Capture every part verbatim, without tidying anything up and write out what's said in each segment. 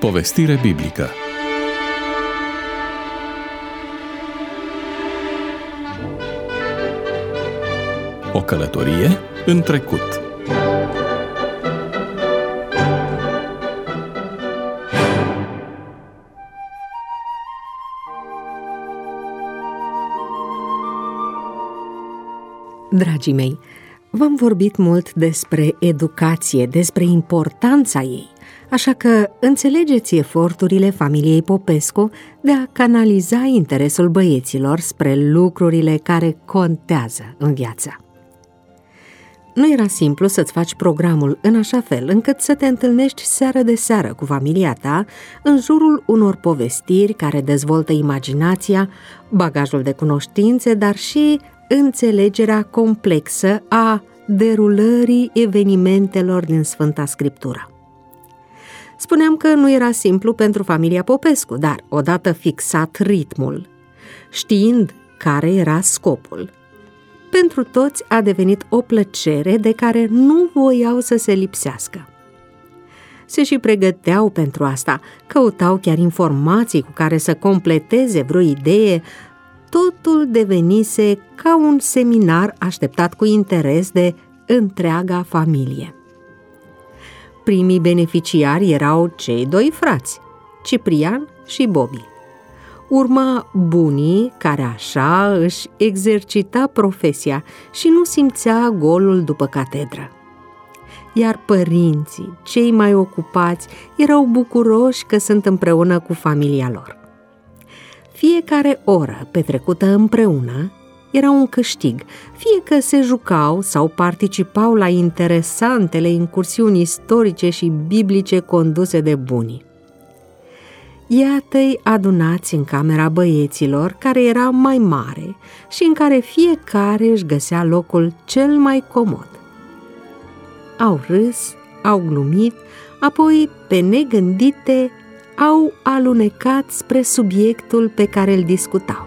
Povestire biblică. O călătorie în trecut. Dragii mei, v-am vorbit mult despre educație, despre importanța ei, așa că înțelegeți eforturile familiei Popescu de a canaliza interesul băieților spre lucrurile care contează în viață. Nu era simplu să-ți faci programul în așa fel încât să te întâlnești seară de seară cu familia ta în jurul unor povestiri care dezvoltă imaginația, bagajul de cunoștințe, dar și înțelegerea complexă a derulării evenimentelor din Sfânta Scriptură. Spuneam că nu era simplu pentru familia Popescu, dar odată fixat ritmul, știind care era scopul, pentru toți a devenit o plăcere de care nu voiau să se lipsească. Se și pregăteau pentru asta, căutau chiar informații cu care să completeze vreo idee. Totul devenise ca un seminar așteptat cu interes de întreaga familie. Primii beneficiari erau cei doi frați, Ciprian și Bobby. Urma bunii, care așa își exercita profesia și nu simțea golul după catedră. Iar părinții, cei mai ocupați, erau bucuroși că sunt împreună cu familia lor. Fiecare oră petrecută împreună era un câștig, fie că se jucau sau participau la interesantele incursiuni istorice și biblice conduse de bunii. Iată-i adunați în camera băieților, care era mai mare și în care fiecare își găsea locul cel mai comod. Au râs, au glumit, apoi, pe negândite, au alunecat spre subiectul pe care îl discutau.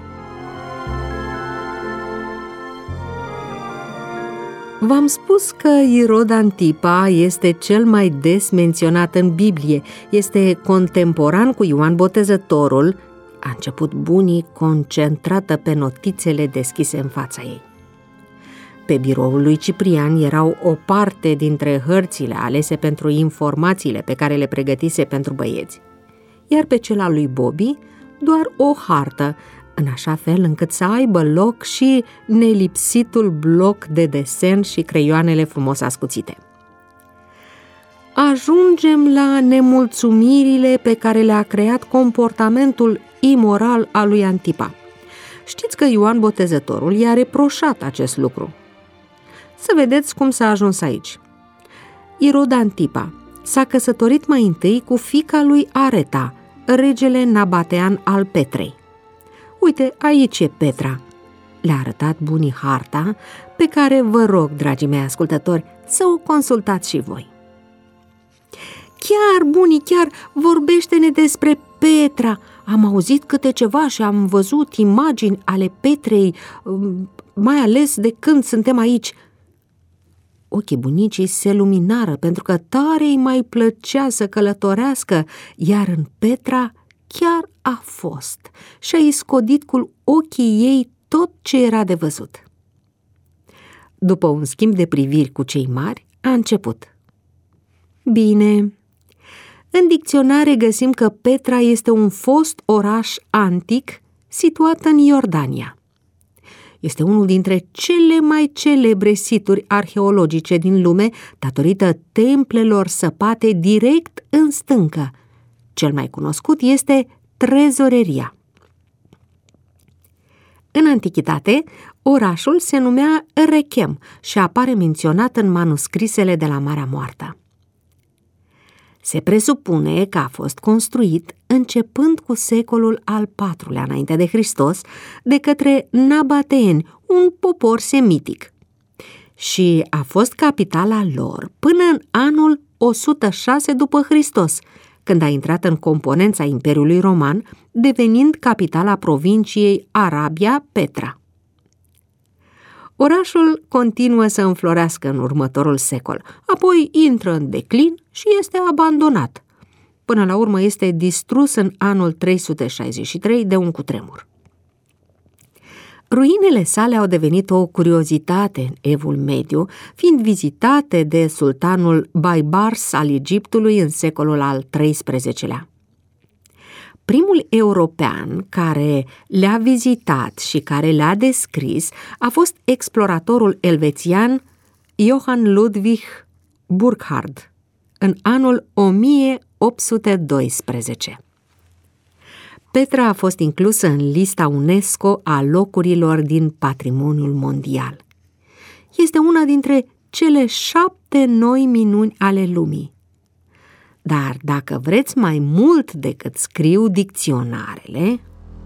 V-am spus că Irod Antipa este cel mai des menționat în Biblie, este contemporan cu Ioan Botezătorul, a început bunii concentrată pe notițele deschise în fața ei. Pe biroul lui Ciprian erau o parte dintre hărțile alese pentru informațiile pe care le pregătise pentru băieți, iar pe cel al lui Bobby doar o hartă, în așa fel încât să aibă loc și nelipsitul bloc de desen și creioanele frumos ascuțite. Ajungem la nemulțumirile pe care le-a creat comportamentul imoral al lui Antipa. Știți că Ioan Botezătorul i-a reproșat acest lucru. Să vedeți cum s-a ajuns aici. Irod Antipa s-a căsătorit mai întâi cu fiica lui Areta, regele Nabatean al Petrei. Uite, aici e Petra. Le-a arătat bunii harta, pe care vă rog, dragii mei ascultători, să o consultați și voi. Chiar, bunii, chiar, vorbește-ne despre Petra. Am auzit câte ceva și am văzut imagini ale Petrei, mai ales de când suntem aici. Ochii bunicii se luminară pentru că tare îi mai plăcea să călătorească, iar în Petra chiar a fost și a iscodit cu ochii ei tot ce era de văzut. După un schimb de priviri cu cei mari, a început. Bine, în dicționare găsim că Petra este un fost oraș antic situat în Iordania. Este unul dintre cele mai celebre situri arheologice din lume, datorită templelor săpate direct în stâncă. Cel mai cunoscut este trezoreria. În antichitate, orașul se numea Rechem și apare menționat în manuscrisele de la Marea Moartă. Se presupune că a fost construit începând cu secolul al patrulea înainte de Hristos de către nabateeni, un popor semitic, și a fost capitala lor până în anul o sută șase după Hristos, când a intrat în componența Imperiului Roman, devenind capitala provinciei Arabia Petra. Orașul continuă să înflorească în următorul secol, apoi intră în declin și este abandonat. până la urmă este distrus în anul trei sute șaizeci și trei de un cutremur. Ruinele sale au devenit o curiozitate în Evul Mediu, fiind vizitate de sultanul Baibars al Egiptului în secolul al treisprezecelea. Primul european care le-a vizitat și care le-a descris a fost exploratorul elvețian Johann Ludwig Burckhardt în anul o mie opt sute doisprezece. Petra a fost inclusă în lista UNESCO a locurilor din patrimoniul mondial. Este una dintre cele șapte noi minuni ale lumii. Dar dacă vreți mai mult decât scriu dicționarele,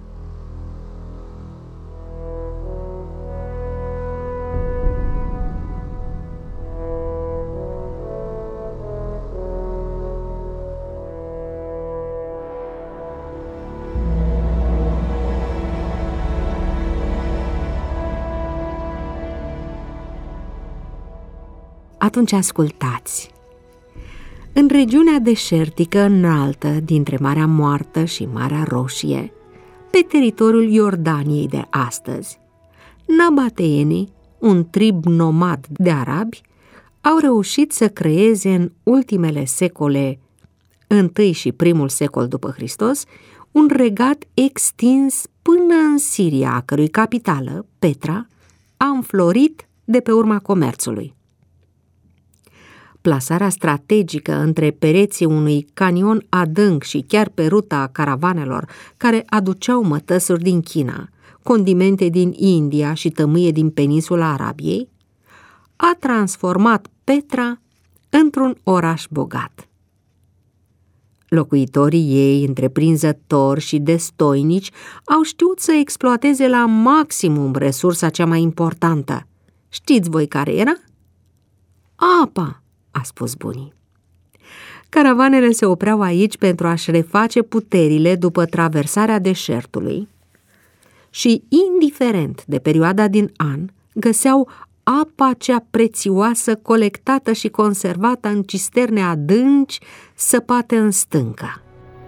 atunci ascultați. În regiunea deșertică înaltă dintre Marea Moartă și Marea Roșie, pe teritoriul Iordaniei de astăzi, nabateenii, un trib nomad de arabi, au reușit să creeze în ultimele secole, întâi și primul secol după Hristos, un regat extins până în Siria, a cărui capitală, Petra, a înflorit de pe urma comerțului. Plasarea strategică între pereții unui canion adânc și chiar pe ruta caravanelor care aduceau mătăsuri din China, condimente din India și tămâie din peninsula Arabiei, a transformat Petra într-un oraș bogat. Locuitorii ei, întreprinzători și destoinici, au știut să exploateze la maximum resursa cea mai importantă. Știți voi care era? Apa, a spus bunii. Caravanele se opreau aici pentru a-și reface puterile după traversarea deșertului și, indiferent de perioada din an, găseau apa cea prețioasă colectată și conservată în cisterne adânci săpate în stâncă.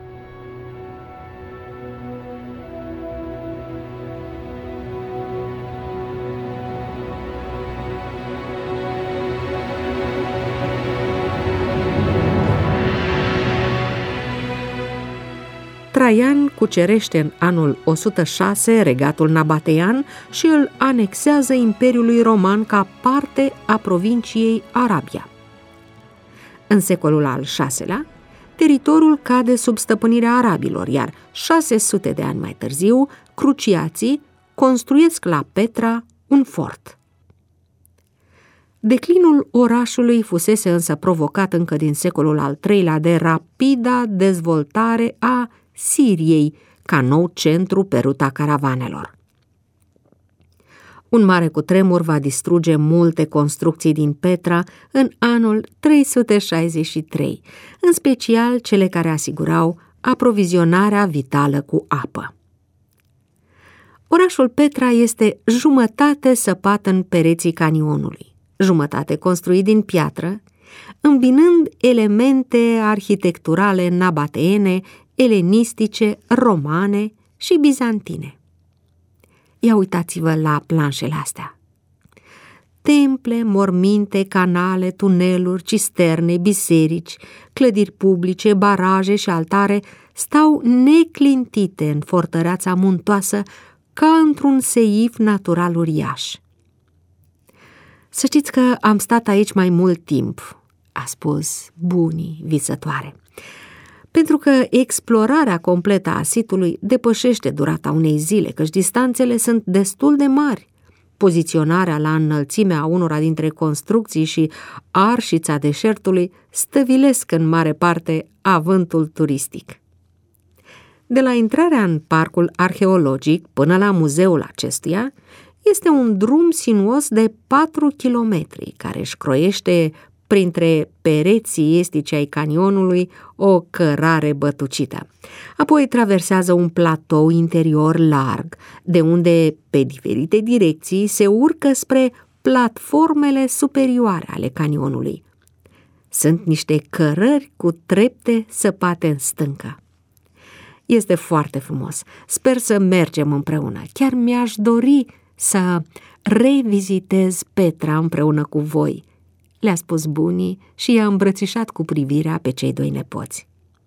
Traian cucerește în anul o sută șase regatul nabatean și îl anexează Imperiului Roman ca parte a provinciei Arabia. În secolul al șaselea, teritoriul cade sub stăpânirea arabilor, iar șase sute de ani mai târziu, cruciații construiesc la Petra un fort. Declinul orașului fusese însă provocat încă din secolul al treilea de rapida dezvoltare a Siriei ca nou centru pe ruta caravanelor. Un mare cutremur va distruge multe construcții din Petra în anul trei sute șaizeci și trei, în special cele care asigurau aprovizionarea vitală cu apă. Orașul Petra este jumătate săpat în pereții canionului, jumătate construit din piatră, îmbinând elemente arhitecturale nabateene, elenistice, romane și bizantine. Ia uitați-vă la planșele astea. Temple, morminte, canale, tuneluri, cisterne, biserici, clădiri publice, baraje și altare stau neclintite în fortăreața muntoasă ca într-un seif natural uriaș. Să știți că am stat aici mai mult timp, a spus bunii visătoare, pentru că explorarea completă a sitului depășește durata unei zile, căci distanțele sunt destul de mari. Poziționarea la înălțimea unora dintre construcții și arșița deșertului stăvilesc în mare parte avântul turistic. De la intrarea în parcul arheologic până la muzeul acestuia este un drum sinuos de patru kilometri care își croiește printre pereții estici ai canionului o cărare bătucită. Apoi traversează un platou interior larg, de unde, pe diferite direcții, se urcă spre platformele superioare ale canionului. Sunt niște cărări cu trepte săpate în stâncă. Este foarte frumos. Sper să mergem împreună. Chiar mi-aș dori să revizitez Petra împreună cu voi, le-a spus bunii și i-a îmbrățișat cu privirea pe cei doi nepoți.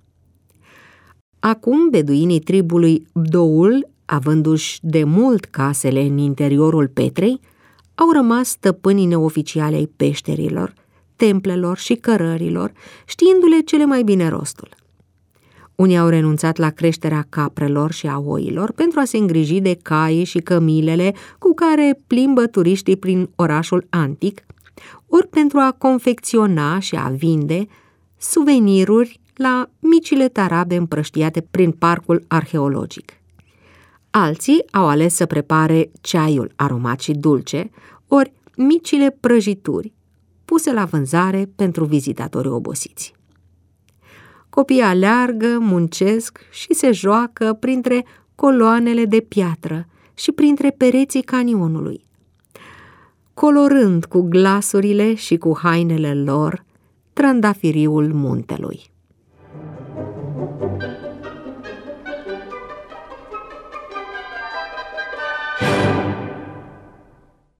Acum beduinii tribului Bdoul, avându-și de mult casele în interiorul Petrei, au rămas stăpânii neoficiale ai peșterilor, templelor și cărărilor, știindu-le cele mai bine rostul. Unii au renunțat la creșterea caprelor și a oilor pentru a se îngriji de caii și cămilele cu care plimbă turiștii prin orașul antic, ori pentru a confecționa și a vinde suveniruri la micile tarabe împrăștiate prin parcul arheologic. Alții au ales să prepare ceaiul aromat și dulce, ori micile prăjituri puse la vânzare pentru vizitatorii obosiți. Copiii aleargă, muncesc și se joacă printre coloanele de piatră și printre pereții canionului, colorând cu glasurile și cu hainele lor trandafiriul muntelui.